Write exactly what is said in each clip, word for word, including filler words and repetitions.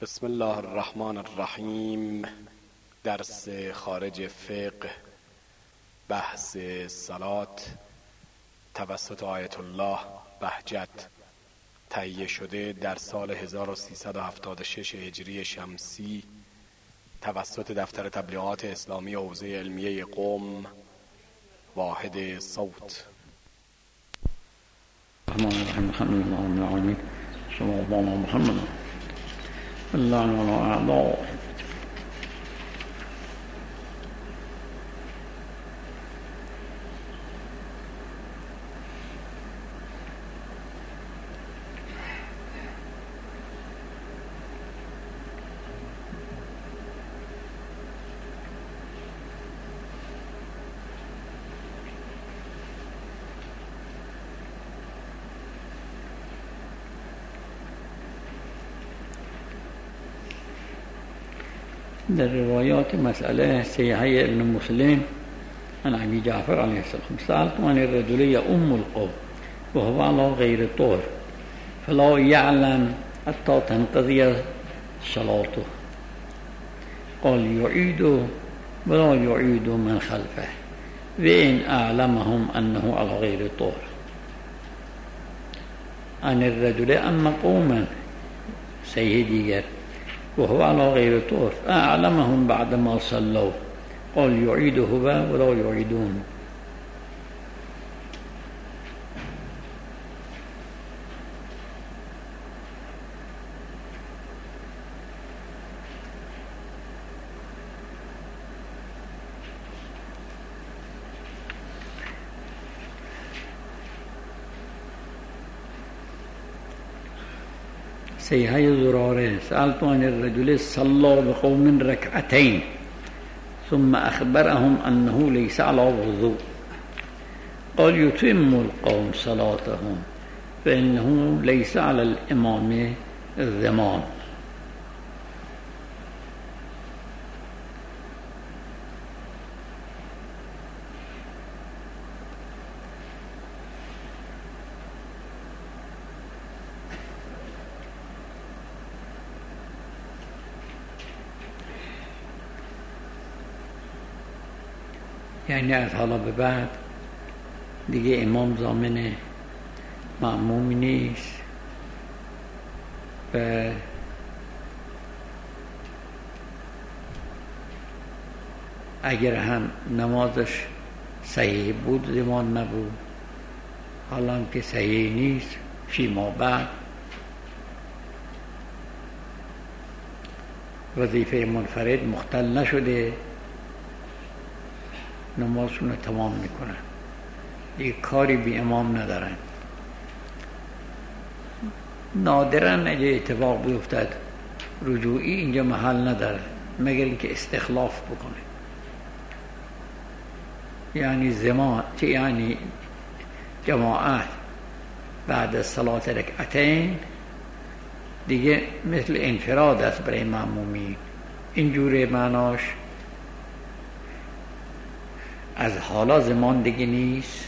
بسم الله الرحمن الرحیم. درس خارج فقه، بحث صلات توسط آیت الله بهجت، تهیه شده در سال هزار و سیصد و هفتاد و شش هجری شمسی توسط دفتر تبلیغات اسلامی حوزه علمیه قم، واحد صوت. الرحمن الرحیم. الحمد لله رب العالمین. صلی الله علی محمد الله علی اعضاء. در روایات مسألة صحيحة ابن مسلم عن أبي جعفر عليه السلام: سألت عن الرجل يؤم القوم وهو على غير الطهر فلا يعلم حتى تنقضي صلاته، قال يعيد ولا يعيد من خلفه وإن أعلمهم أنه على غير الطهر. عن الرجل أما قوما سيدي وهو على غير طهر أعلمهم بعدما صلوا، قال يعيد هو ولا يعيدون. صحيحة زرارة: سألت عن الرجل صلى بقوم ركعتين ثم أخبرهم أنه ليس على وضوء، قال يتم القوم صلاتهم فإنه ليس على الإمام الضمان. یعنی از حالا به بعد دیگه امام ضامن مأموم نیست و اگر هم نمازش صحیح بود ضمان نبود، حالا هم که صحیح نیست فیما بعد وظیفه منفرد مختل نشده، نمازشون رو تمام میکنن، دیگه کاری بی امام ندارن. نادراً اگه اتفاق بیفتد رجوعی اینجا محل نداره مگر اینکه استخلاف بکنه. یعنی زمان چه یعنی جماعت بعد از صلات رکعتین دیگه مثل انفراد است برای مأمومین. اینجوره معناش از حالا زمان دیگه نیست،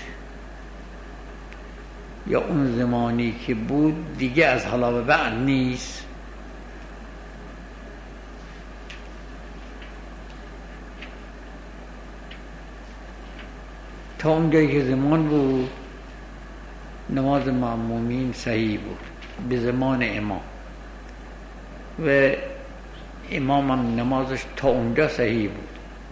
یا اون زمانی که بود دیگه از حالا به بعد نیست. تا اونجایی که زمان بود نماز مأمومین صحیح بود به زمان امام و امام هم نمازش تا اونجا صحیح بود،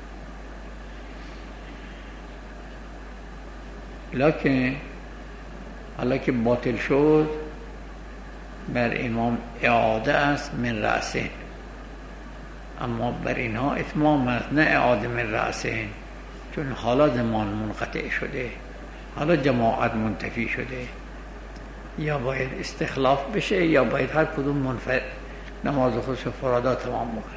لکن حالا که باطل شد بر امام اعاده است من رأسین، اما بر اینها اتمام است نه اعاده من رأسین، چون حالا زمان منقطع شده، حالا جماعت منتفی شده، یا باید استخلاف بشه یا باید هر کدوم منفرد نماز خودش فرادا تمام بکنه.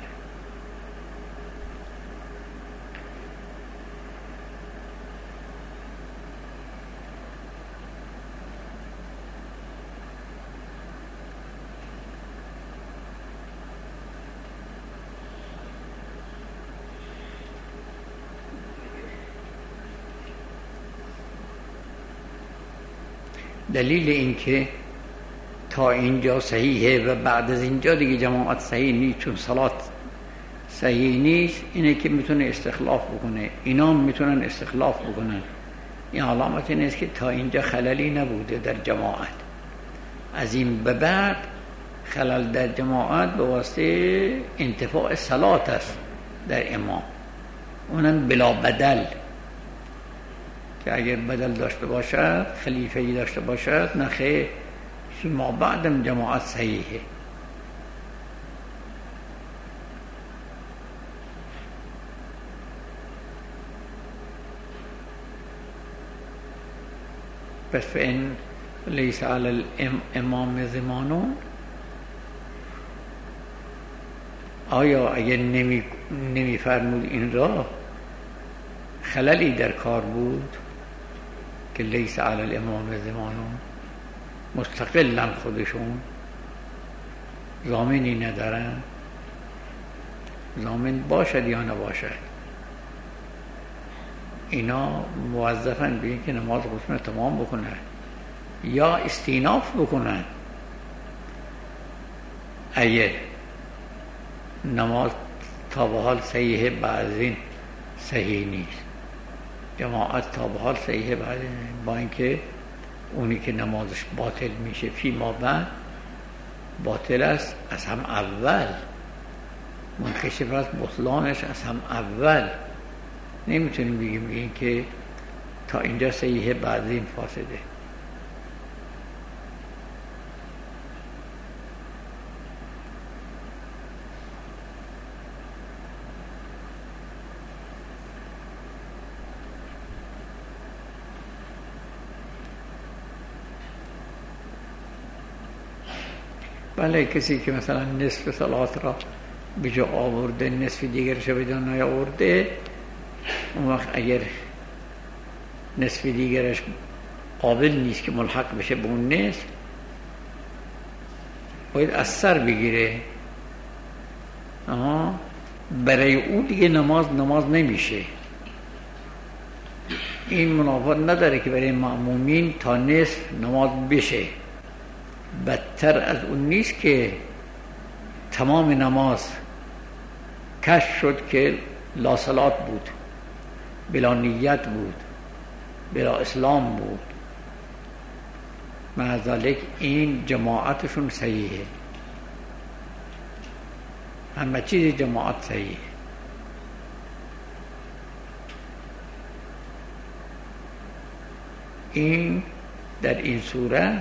دلیل این که تا اینجا صحیحه و بعد از اینجا دیگه جماعت صحیح نیست چون صلات صحیح نیست، اینه که میتونه استخلاف بکنه. اینا میتونن استخلاف بکنن. این علامت این است که تا اینجا خللی نبوده در جماعت، از این به بعد خلل در جماعت به واسطه انتفاع صلات است در امام، اونم بلا بدل، که اگر بدل داشته باشد خلیفه‌ای داشته باشد نخیر، فیما بعدم جماعت صحیحه. پس فإن لیس علی الامام زمانون، آیا اگر نمی, نمی فرمود این را خللی در کار بود که لیس علی الامام زمانون، مستقلا خودشون ضامنی ندارن؟ ضامن باشد یا نباشد، اینا موظفن به این که نماز خودشون تمام بکنن یا استیناف بکنن. اگر نماز تا به حال صحیحه بعد این صحیح نیست، جماعت تا به حال صحیحه بعد این، با اینکه اونی که نمازش باطل میشه فیما بعد باطل است از هم اول، منکشف است بطلانش از هم اول. نمیتونیم بگیم بگیم که تا اینجا صحیحه بعد این فاسده. بله، کسی که مثلا نصف صلات را به جا آورده نصف دیگرش به جا نیاورده، اون وقت اگر نصف دیگرش قابل نیست که ملحق بشه به اون نصف، باید از سر بگیره. اما برای او دیگه نماز نماز نمیشه. این منافات نداره که برای مأمومین تا نصف نماز بشه. بدتر از اون نیست که تمام نماز کشف شد که لا صلات بود، بلا نیت بود، بلا اسلام بود، مع ذلک این جماعتشون صحیحه، همه چیز جماعت صحیحه. این در این صورت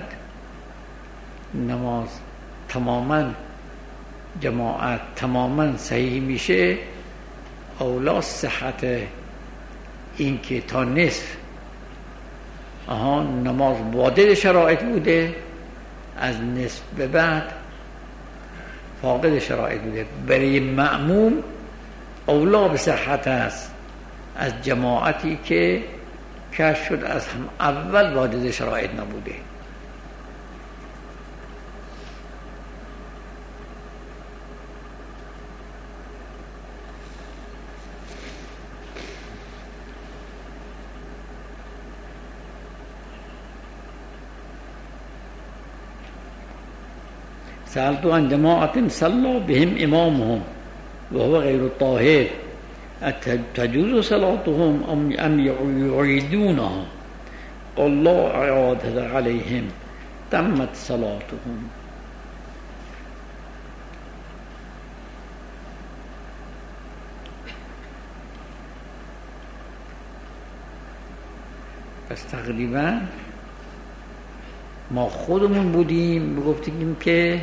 نماز تماما جماعت تماما صحیح میشه، اولا صحت این که تا نصف آها نماز وادد شرایط بوده، از نصف به بعد فاقد شرایط بوده. برای مأموم اولا به صحت است از جماعتی که کشف شد از هم اول وادد شرایط نبوده. سألت عن جماعة صلى بهم إمامهم وهو غير الطاهر تجوز صلاتهم أم يعيدونها؟ قال لا إعادة عليهم تمت صلاتهم. پس تقریبا ما خودمون بودیم گفتیم که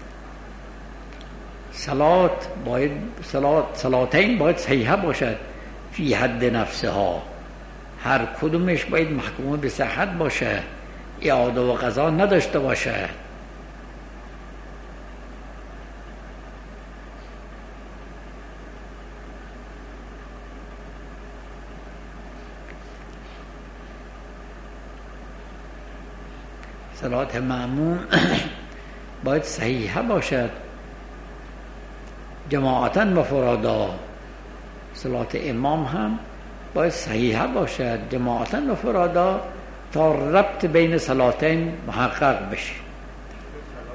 صلات باید صلات صلاتین باید صحیحه باشد فی حد نفسها، هر کدومش باید محکوم به صحت باشه، اعاده و قضا نداشته باشه. صلات مأموم باید صحیحه باشد جماعتاً و فرادا، صلات امام هم باید صحیحه باشد جماعتاً و فرادا تا ربط بین صلاتین محقق بشه.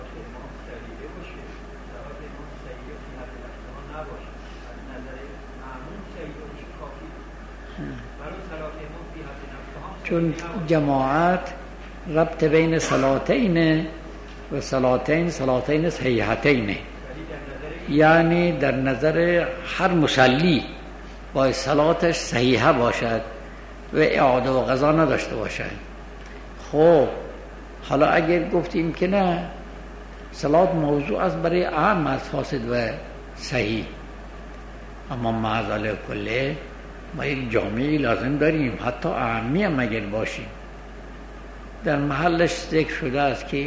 چون جماعت ربط بین صلاتین و صلاتین صلاتین صحیحتین، یعنی در نظر هر مصلی باید صلاتش صحیحه باشد و اعاده و قضا نداشته باشد. خب حالا اگر گفتیم که نه، صلات موضوع است برای اهم از فاسد و صحیح، اما معذاله کله ما یک جامعی لازم داریم، حتی اهمی هم اگر باشیم. در محلش ذکر شده است که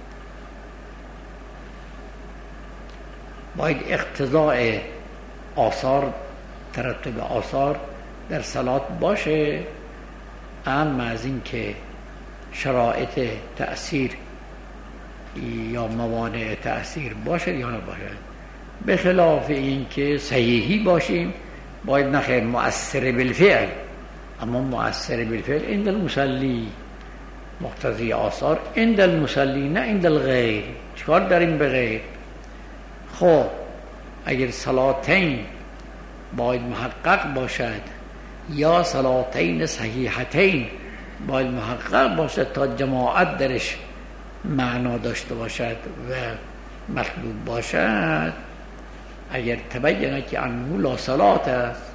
باید اقتضاء آثار، ترتب آثار در صلات باشه، اما از این که شرایط تأثیر یا موانع تأثیر باشه یا نباشه. به خلاف این که صحیحی باشیم باید نخیر مؤثر بالفعل، اما مؤثر بالفعل عند المصلی، مقتضی آثار عند المصلی نه عند الغیر. چکار داریم به غیر؟ خب اگر صلاتین باید محقق باشد یا صلاتین صحیحتین باید محقق باشد تا جماعت درش معنا داشته باشد و مطلوب باشد، اگر تبینه که انه لا صلات است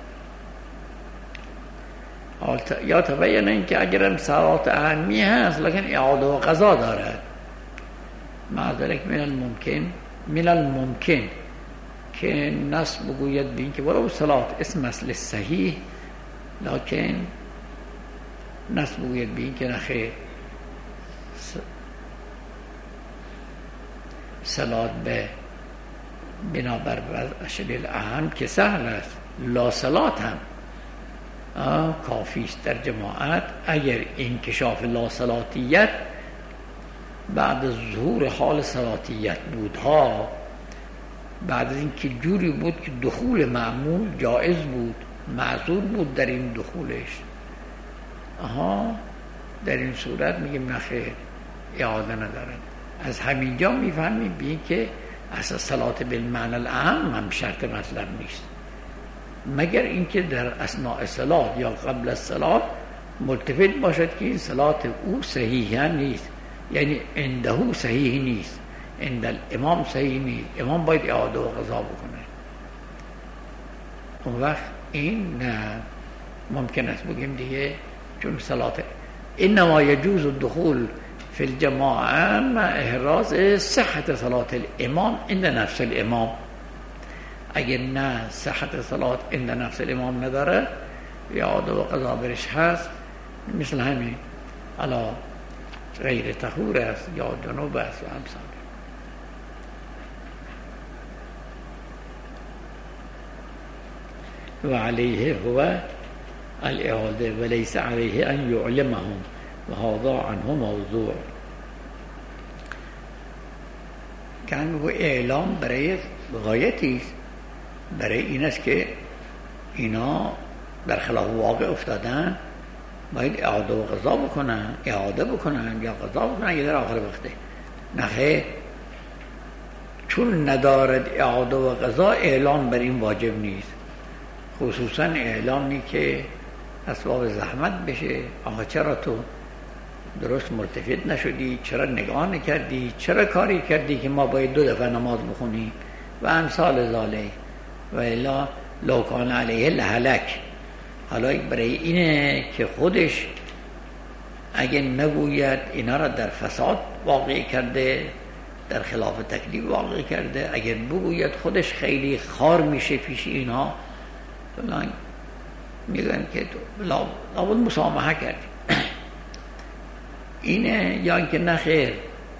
یا تبینه این که اگرم صلات اهمی هست لیکن اعاده و قضا دارد، معذرک من الممکن من الممکن که نص بگوید بین که ولو صلات اسم اصل صحیح، لیکن نص بگوید بین که نخیر صلات به بنابر وضع الاهم که سهل است، لا صلات هم کافی است در جماعت. اگر انکشاف لا صلاتیت بعد از ظهور حال صلاتیت بودها، بعد از اینکه جوری بود که دخول معمول جائز بود، معذور بود در این دخولش، آها در این صورت میگیم نخیر اعاده ندارد. از همینجا میفهمیم بین که اصلا صلات بالمعنی الاهم هم شرط مطلب نیست، مگر اینکه در اثناء صلات یا قبل از صلات ملتفت باشد که این صلات او صحیح نیست، یعنی عنده صحیح نیست، عند الامام صحیح نیست، امام باید اعاده و قضا بکنه. اون وقت این نه ممکن است بگیم دیگه، چون صلات انما یجوز الدخول فی الجماعه مع احراز صحت صلات الامام عند نفس الامام. اگر نه صحت صلات عند نفس الامام نداره، اعاده و قضا برش هست، مثل همین علا غیر طهور است یا جنوب است و همسان. و علیه هو الاعاده و لیس علیه ان یعلمهم و هذا عنه موضوع. کن و اعلام برای غایتی است، برای این است که اینا در خلاف واقع افتادن، باید اعاده و قضا بکنن، اعاده بکنن یا قضا بکنن یا در آخر وقته. نخیر، چون ندارد اعاده و قضا اعلام بر این واجب نیست، خصوصا اعلامی که اسباب زحمت بشه. آقا چرا تو درست ملتفت نشدی، چرا نگاه نکردی، چرا کاری کردی که ما باید دو دفعه نماز بخونیم و امثال ذاله و الا لو کان علیه لهلک. حالا برای اینه که خودش اگه نگوید اینا را در فساد واقع کرده، در خلاف تکلیف واقع کرده، اگر بگوید خودش خیلی خار میشه پیش اینها، فلان میگن که تو لابد مسامحه کردی. اینه یا اینکه نخیر،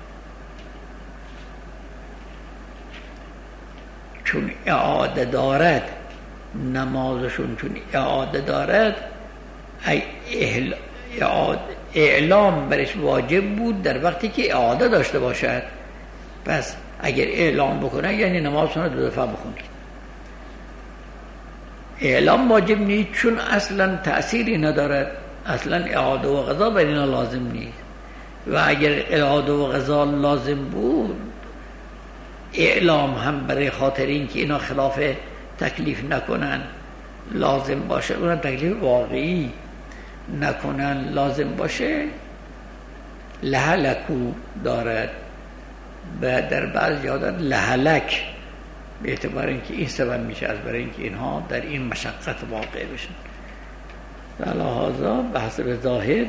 چون اعاده دارد نمازشون، چون اعاده دارد اعلام برش واجب بود در وقتی که اعاده داشته باشد. پس اگر اعلام بکنه یعنی نمازشون رو دو دفعه بخونید. اعلام واجب نیست چون اصلا تأثیری ندارد، اصلا اعاده و قضا بر اینا لازم نیست. و اگر اعاده و قضا لازم بود، اعلام هم برای خاطر این که اینا خلاف تکلیف نکنن لازم باشه، اون تکلیف واقعی. نکنن لازم باشه لهلکو دارد و در بعض جا دارد لهلک، به اعتبار اینکه این سبب میشه از برای اینکه اینها در این مشقت واقع بشن. لحاظا به حسب ظاهر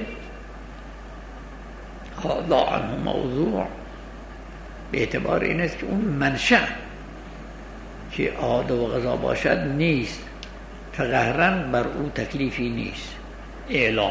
هذا عنه موضوع، به اعتبار این است که اون منشأ که عاده و غذا باشد نیست، فقهرا بر او تکلیفی نیست. اعلام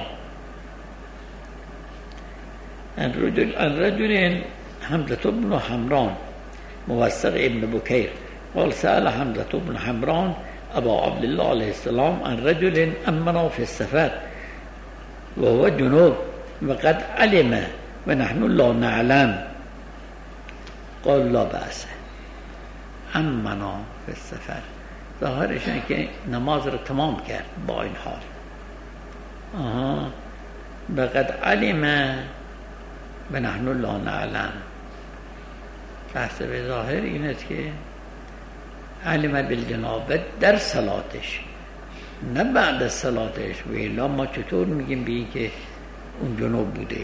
ان رجل ان رجل حمزة بن حمران موثق ابن بكير قال سأل حمزة بن حمران أبا عبد الله عليه السلام عن رجل أمنا في السفر وهو جنوب وقد علم ونحن لا نعلم قال لا بأس. امنا في السفر ظاهرش اینه که نماز رو تمام کرد با این حال. آها وقد علم ونحن لا نعلم، بحث به ظاهر این است که علم بالجنابه در صلاتش، نه بعد از صلاتش. ویلا ما چطور میگیم به این که اون جنوب بوده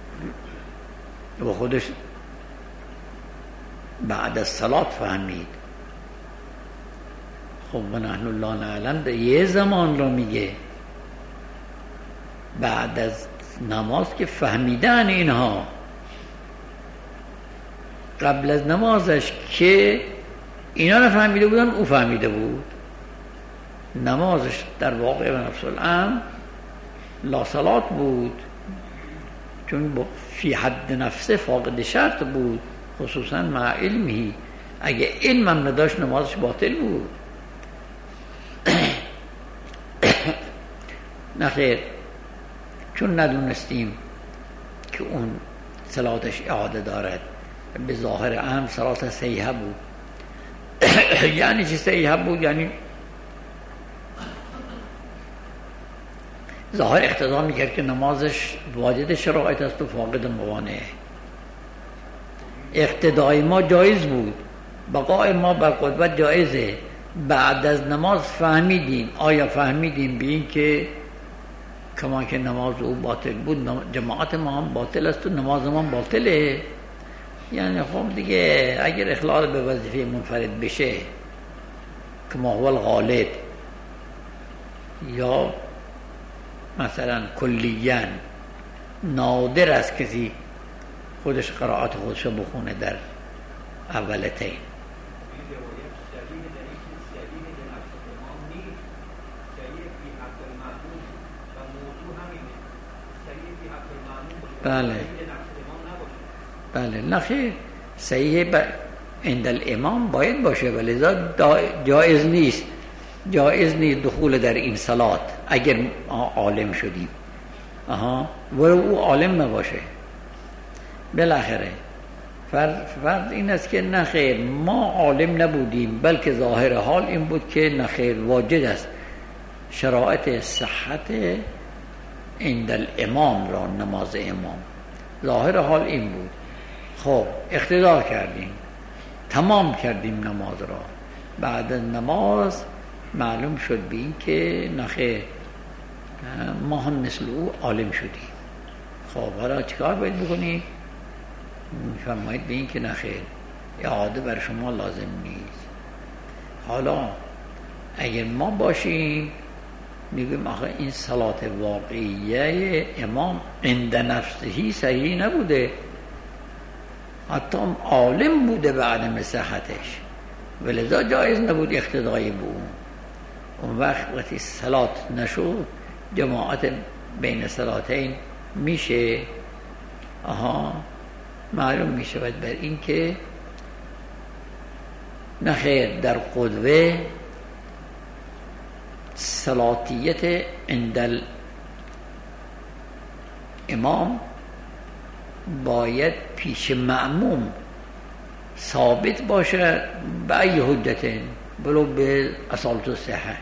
و خودش بعد از صلات فهمید؟ خب و نحن لا نعلم در یه زمان رو میگه، بعد از نماز که فهمیدن اینها، قبل از نمازش که اینا نفهمیده بودن او فهمیده بود. نمازش در واقع و نفس الامر لا صلات بود، چون فی حد نفسه فاقد شرط بود، خصوصا مع علمی. اگه علم هم نداشت نمازش باطل بود. نخیر، چون ندونستیم که اون صلاتش اعاده دارد، به ظاهر امر صلات صحیحه بود. یعنی چی صحیحه بود؟ یعنی ظاهر اقتضا میکرد که نمازش واجد شرایط است و فاقد موانع. اقتدای ما جایز بود، بقای ما بر قدوت جایزه. بعد از نماز فهمیدیم، آیا فهمیدیم به این که کما که نماز او باطل بود جماعت ما هم باطل است و نماز ما هم باطله؟ یعنی خب دیگه اگر اخلال به وظیفه منفرد بشه که ما هو الغالب، یا مثلا کلیاً نادر است کسی خودش قرائت خودش بخونه در اولتین. بله بله نخیر، صحیح ب... عند الامام باید باشه، ولی جایز نیست، جایز نیست دخول در این صلات اگر عالم شدیم. آها ولو او عالم نباشه. بالاخره فرض فرض این است که نخیر ما عالم نبودیم، بلکه ظاهر حال این بود که نخیر واجد است شرایط صحت عند الامام را، نماز امام ظاهر حال این بود. خب اقتدا کردیم، تمام کردیم نماز را. بعد نماز معلوم شد به این که نخیر ما هم مثل او عالم شدیم. خب حالا چیکار باید بکنیم؟ میفرمایید به این که نخیر اعاده بر شما لازم نیست. حالا اگر ما باشیم میگیم آخه این صلات واقعیه امام عند نفسهی صحیح نبوده، حتی عالم بوده به عدم صحتش، ولذا جایز نبود اقتدای به اون. اون وقت وقتی صلات نشد جماعت بین صلاتین میشه. آها معلوم میشه بر این که نخیر در قدوه صلاتیت عند الامام باید پیش مأموم ثابت باشه به ای حجت بلو به اصالت الصحه،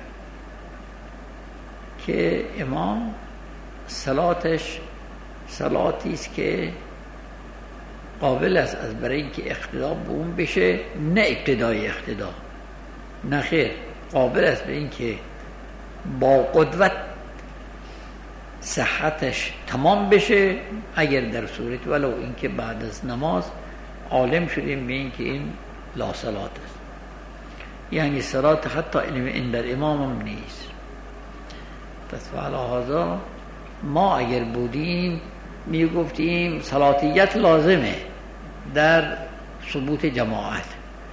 که امام صلاتش صلاتی است که قابل است از برای اینکه اقتدا به اون بشه، نه ابتدای اقتدا، نه خیر قابل است به اینکه با قدوت صحتش تمام بشه، اگر در صورت ولو اینکه بعد از نماز عالم شدیم به اینکه این لا صلات است، یعنی صلات حتی این در امام هم نیست. پس فعلا ما اگر بودیم می گفتیم صلاتیت لازمه در ثبوت جماعت،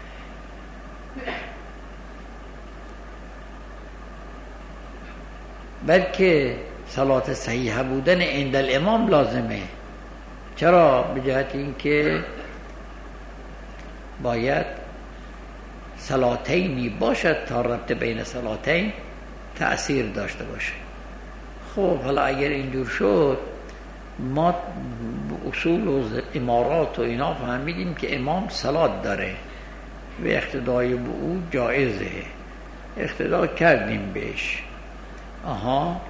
بلکه صلات صحیحه بودن عند الامام لازمه. چرا؟ به جهت اینکه باید صلاتینی باشد تا ربط بین صلاتین تأثیر داشته باشه. خب حالا اگر اینجور شد، ما اصول و امارات و اینا فهمیدیم که امام صلات داره و اقتدای به او جایزه، اقتدا کردیم بهش. آها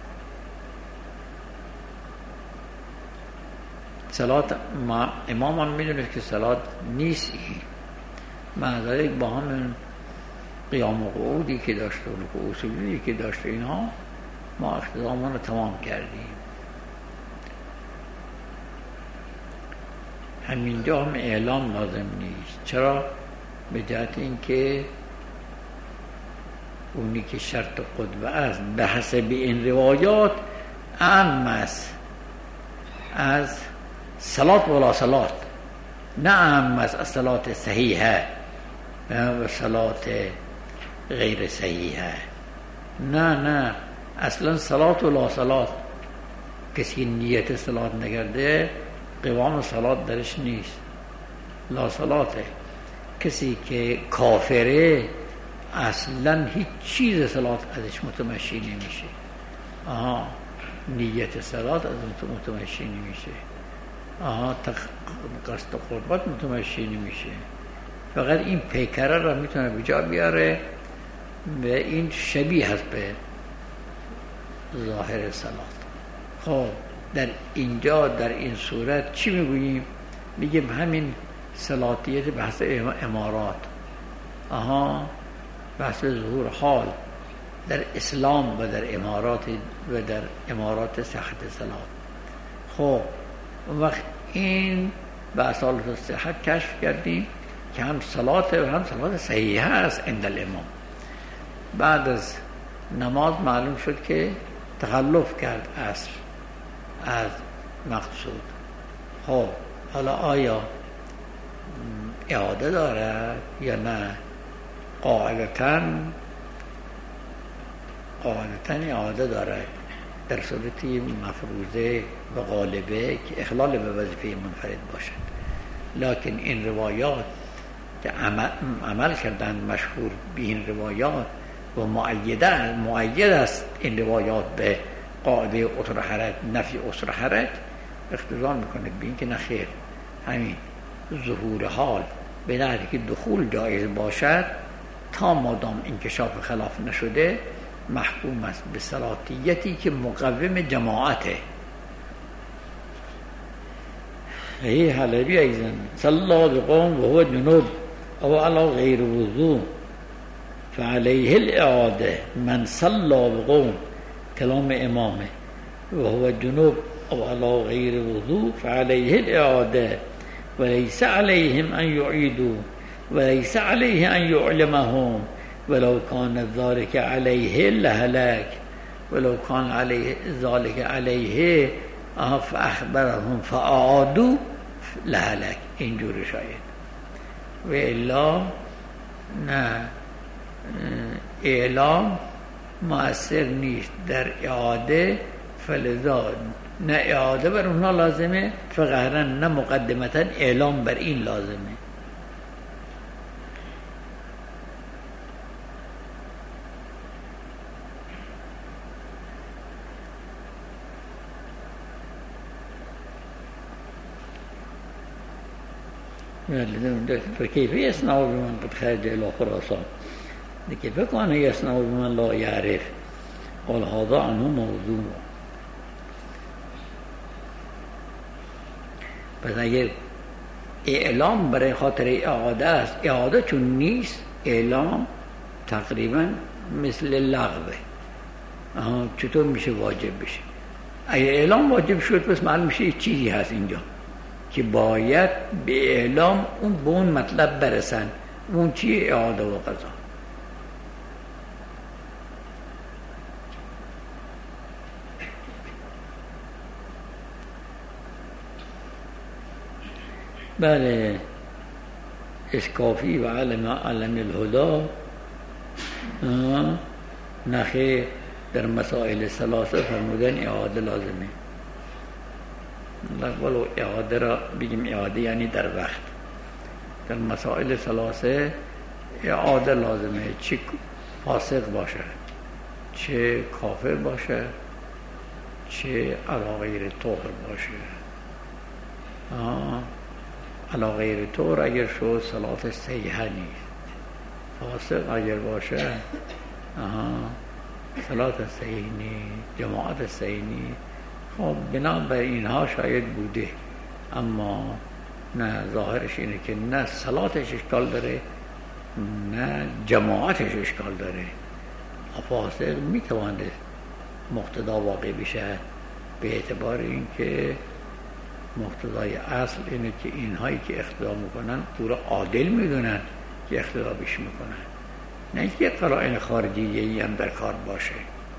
صلات ما امام هم میدونه که صلات نیست این، معذرت با همین قیام و قعودی که داشته و رکوع و سجودی که داشته اینها ما اقتدامون رو تمام کردیم. همینجا هم اعلام لازم نیست. چرا؟ به جهت اینکه اونی که شرط قدوه است به حسب این روایات اعم است از صلات ولا صلات، نه اعم است از صلات صحیحه و صلات غیر صحیحه. نه نه اصلا صلات ولا صلات، کسی نیت صلات نکرده قوام صلات درش نیست، لا صلاته. کسی که کافره اصلا هیچ چیز صلات ازش متمشی نمیشه. آها نیت صلات از متمشی نمیشه، آها قصد قربت متمشی نمیشه. فقط این پیکره را میتونه بجا بیاره و این شبیه هست به ظاهر صلات. خب در اینجا در این صورت چی میگوییم؟ میگیم همین صلاتیت بحث امارات، آها بحث ظهور حال در اسلام و در امارات و در امارات صحت صلات. خب وقت این به اصالت صحت کشف کردیم که هم صلات و هم صلات صحیحه است عند الامام. بعد از نماز معلوم شد که تخلف کرد عصر از مقصود. خب حالا آیا اعاده دارد یا نه؟ قاعدتاً قاعدتاً اعاده دارد در صورتی مفروضه و غالبه که اخلال به وظیفه منفرد باشد. لکن این روایات که عمل, عمل کردن مشهور به این روایات و معیده معید است این روایات به قاعده عسر حرج، نفی عسر حرج، اقتضا میکنه به این که نخیر همین ظهور حال به نحوی که دخول جایز باشد تا مادام انکشاف خلاف نشده محکوم است به صلاتیتی که مقوم جماعته. هی حلبی ایزن صلا بقوم و هو جنوب او علا غیر وضو فعلیه الاعاده من صلا بقوم، کلام امامه، و هو جنوب او علا غیر وضو فعلیه الاعاده وليس عليهم أن يعيدوا وليس عليه أن يعلمهم ولو كان ذلك عليه لهلاك ولو كان عليه ذلك عليه فأخبرهم فأعادوا لهلاك. اینجور شاید و الا نه اعلام مؤثر نیست در اعاده، فلذا نه اعاده بر اونها لازمه فقهرا نه مقدمتا اعلام بر این لازمه. فكيف يصنع بمن قد خرج إلى خراسان؟ كيف كان يصنع بمن لا يعرف؟ قال هذا عنه موضوع. پس اگر اعلام برای خاطر اعاده است، اعاده چون نیست اعلام تقریبا مثل لغوه. چطور میشه واجب بشه؟ اگه اعلام واجب شد پس معلوم میشه چیزی هست اینجا که باید به اعلام اون به اون مطلب برسن. اون چیه؟ اعاده و قضا. بله اسکافی و علم علم الهدا نخیر در مسائل ثلاثه فرمودن اعاده لازمه. ولو اعاده را بگیم اعاده یعنی در وقت. در مسائل ثلاثه اعاده لازمه، چه فاسق باشه، چه کافر باشه، چه علی غیر طهر باشه. آه. علی غیر طهر اگر شد صلات صحیحه نیست. فاسق اگر باشه آها صلات صحیح نیست، جماعت صحیح نیست. خب بنا بر اینها شاید بوده، اما نه، ظاهرش اینه که نه صلاتش اشکال داره نه جماعتش اشکال داره. فاسق میتواند مقتدا واقع بشه به اعتبار اینکه مقتضای اصل اینه که اینهایی که اقتدا میکنن او را عادل میدونن که اقتدا بش میکنن، نه اینکه قرائن خارجی هم در کار باشه.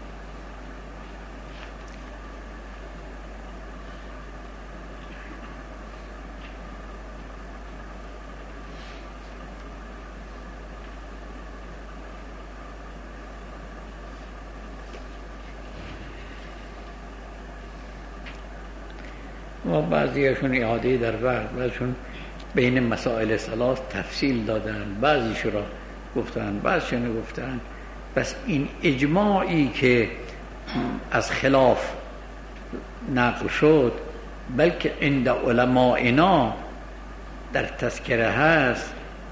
و بعضیشون اعاده در وقت، بعضیشون بین مسائل ثلاث تفصیل دادن، بعضیش را گفتن، بعضیشون گفتن. بس این اجماعی که از خلاف نقل شد بلکه عند علمائنا در تذکره هست.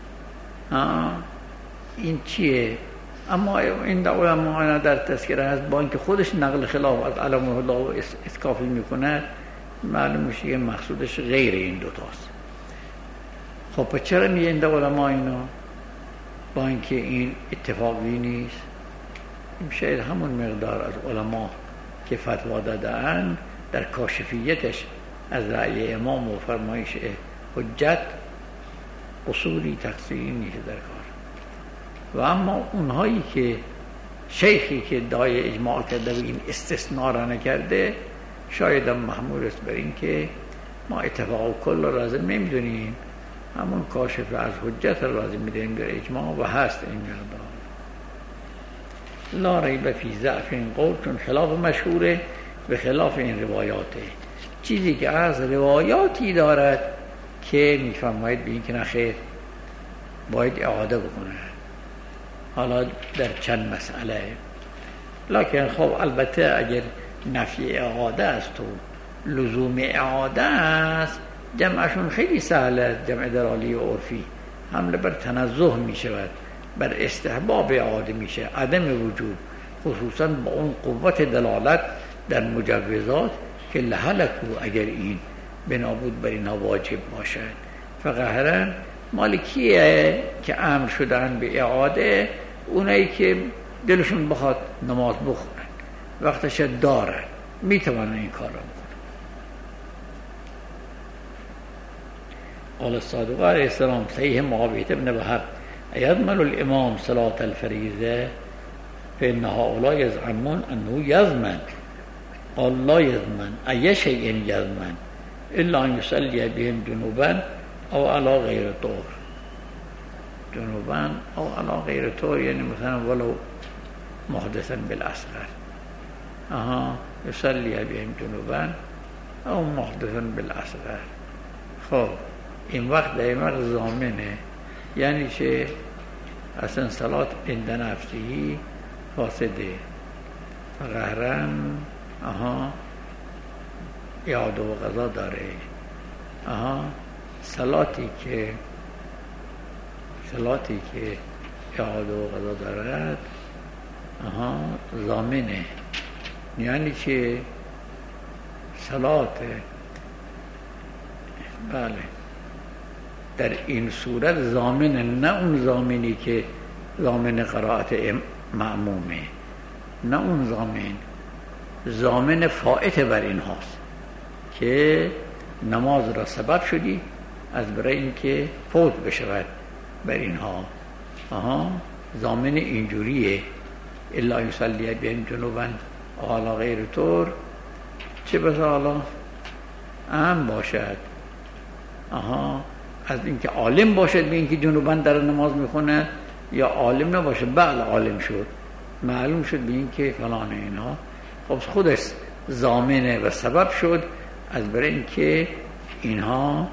این چیه؟ اما عند علمائنا در تذکره هست با اینکه خودش نقل خلاف از علم الله و اسکافی میکنه، معلوم میشه که مقصودش غیر این دوتاست. خب پس چرا میگه عند علمائنا با اینکه این اتفاقی نیست؟ شاید همون مقدار از علما که فتوا دادن در کاشفیتش از رأی امام و فرمایش حجت قصوری تقصیری نیست در کار. و اما اونهایی که شیخی که دای اجماع کرده و این استثناء را نکرده شاید هم محمول است بر این که ما اتفاق و کل را لازم نمیدونیم، همون کاشف از حجت را لازم میدونیم در اجماع و هست این مقدار. لا ریب فی ضعف این قول، چون خلاف مشهوره به خلاف این روایاته. چیزی که از روایاتی دارد که میفرماید به این که نخیر باید اعاده بکنه. حالا در چند مسئله، لکن خب البته اگر نفی اعاده است و لزوم اعاده است جمعشون خیلی سهله. جمع درالی و عرفی حمله بر تنزه می شود، بر استحباب اعاده می شه، عدم وجود، خصوصا با اون قوت دلالت در مجوزات که لحلکو اگر این بنابود بر اینها واجب باشد. فقهرا مالکیه که امر شدن به اعاده اونایی که دلشون بخواد نماز بخورن وقتش دارن میتونن این کار را بکنن. قال الصادق علیه السلام صحیح معاویه ابن وهب یضمن الامام صلاة الفریضه فإن هؤلاء یزعمون انه یضمن. قال لا یضمن ای شیء یضمن الا ان یصلی بهم جنوبا او علی غیر طهر. جنوبا او علی غیر طهر یعنی مثلا ولو محدثا بالاصغر. آها یصلی بهم جنوبا او محدثا بالاصغر. خب این وقت دائما ضامنه، یعنی چه؟ اصلا صلات عند نفسی فاسده. فقهرا آها اعاده و قضا داره. آها صلاتی که صلاتی که اعاده و قضا دارد آها ضامنه، یعنی چه؟ صلات بله در این صورت ضامنه، نه اون ضامنی که ضامن قرائت معمومه، نه اون ضامن، ضامن فائت بر این هاست که نماز را سبب شدی از برای اینکه فوت بشود بر اینها. آها ضامن اینجوریه الا یصلی بهم جنوبا حالا غیر طور، چه بسا حالا ام باشد آها از اینکه عالم باشد به اینکه جنوبا در نماز میخونه، یا عالم نباشه بله عالم شد معلوم شد به اینکه فلان اینها، خب خودش ضامنه و سبب شد از برای اینکه اینها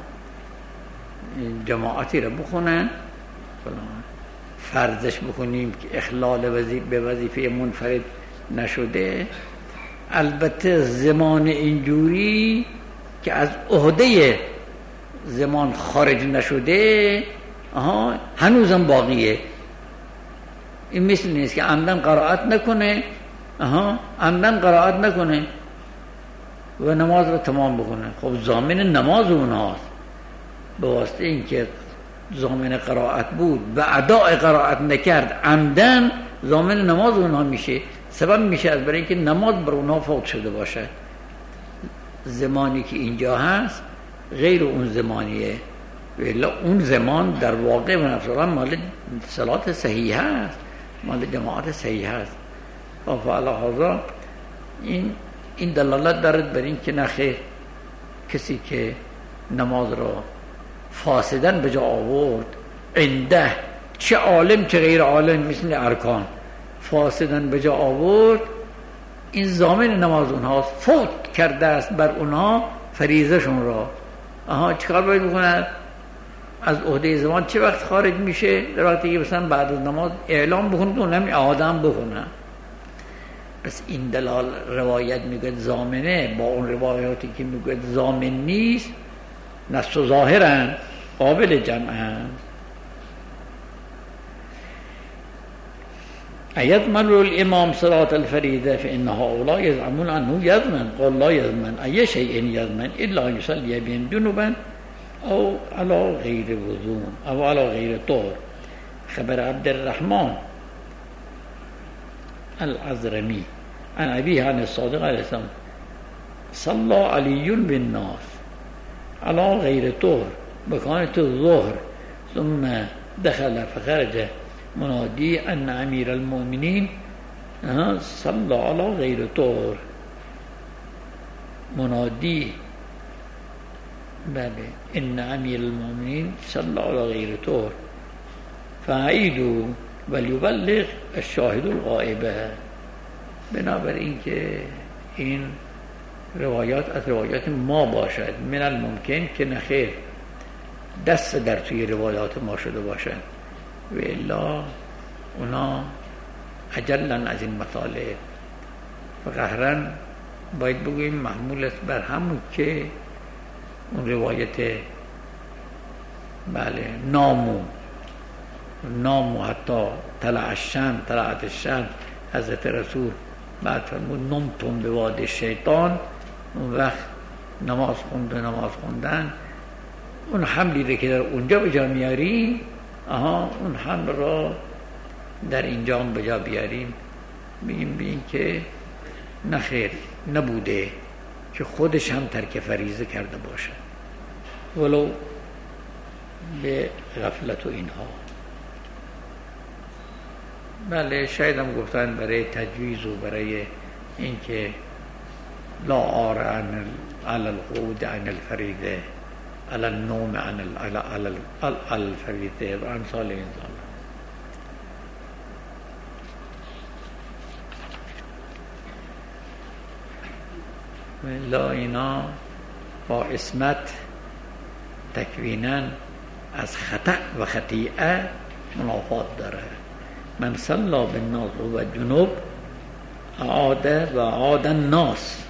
جماعتی را بخونن فلان. فرضش بکنیم که اخلال وظیفه به وظیفه منفرد نشده، البته زمان اینجوری که از عهده زمان خارج نشده آها هنوزم باقیه. این مثل نیست که عمدن قرائت نکنه آها عمدن قرائت نکنه و نماز رو تمام بکنه. خب ضامن نماز اونهاست، به واسطه اینکه ضامن قرائت بود و اداء قرائت نکرد عمدن ضامن نماز اونها میشه، سبب میشه از برای اینکه نماز بر اونها فوت شده باشه. زمانی که اینجا هست غیر اون زمانیه، ولی اون زمان در واقع و نفسا مال صلات صحیح هست، مال جماعت صحیح هست. فعلا حاضر این این دلالت دارد بر این که نخیر کسی که نماز را فاسدن به جا آورد عنده چه عالم چه غیر عالم مثل ارکان فاسدن به جا آورد، این ضامن نماز اونهاست، فوت کرده است بر اونها فریضهشون را. آها چیکار باید بکنن؟ از عهده زمان چه وقت خارج میشه؟ در وقتی که مثلا بعد از نماز اعلام بکنن و همین آدم بکنن. پس این دلال روایت میگه ضامنه با اون روایاتی که میگه ضامن نیست نص و ظاهرن قابل جمعن. ایضمن الامام صلاة الفریضه فإن هؤلاء یزعمون انه یضمن، قال لا یضمن ای شیء یضمن الا یصلی بهم جنوبا او علی غیر وضو او علی غیر طهر. خبر عبد الرحمن العزرمی عن ابیه عن الصادق علیه السلام صلی علی بالناس على غیر طهر بکانت الظهر ثم دخل فخرج منادی ان امیر المؤمنین صلی علی غیر طهر. منادی بله ان امیر المؤمنین صلی علی غیر طهر فعیدوا ولیبلغ الشاهد الغائبه. بنابراین که این روایات از روایات ما باشد، من الممکن که نخیر دست در توی روایات ما شده باشد و الا اونا اجلن از این مطالب و قهرن باید بگویم محمول است بر همون که اون روایت بله نامو نامو حتی طلع الشمس طلعت الشمس حضرت رسول بعد فرمود نمتم به واد شیطان، اون وقت نماز خوند و نماز خوندن اون حملی که در اونجا به جا میاریم آها اون حمل را در اینجا به جا بیاریم، بگیم بگیم که نخیر نبوده که خودش هم ترک فریضه کرده باشه ولو به غفلت و اینها. بله شاید هم گفتن برای تجویز و برای اینکه لا آر عن علی القعود عن الفریضه علی النوم عن الفریضه و امثال این لا اینا با اسمت تکوینا از خطأ و خطیئه منافات داره. من صلی بالناس و جنوب عاده و عاد الناس،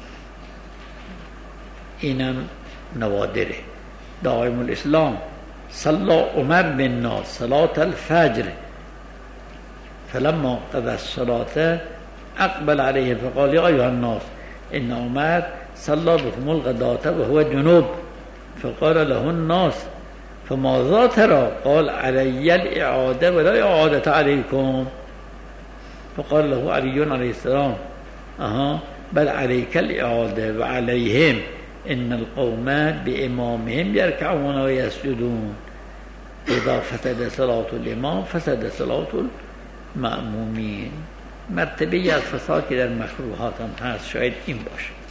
اینم نوادره. دائم الاسلام صلی عمر بالناس صلاة الفجر فلما قضى الصلاة اقبل عليه فقال يا ايها الناس ان عمر صلى بكم الغداة وهو جنوب فقال له الناس فماذا ترى؟ قال علي الإعادة ولا إعادة عليكم. فقال له علي عليه السلام اها بل علیک الاعاده و علیهم ان القوم بامامهم یرکعون و یسجدون اذا فسد صلاة الامام فسد صلاة المأمومین. مرتبه از فساد که در مکروهات هم هست شاید این باشه.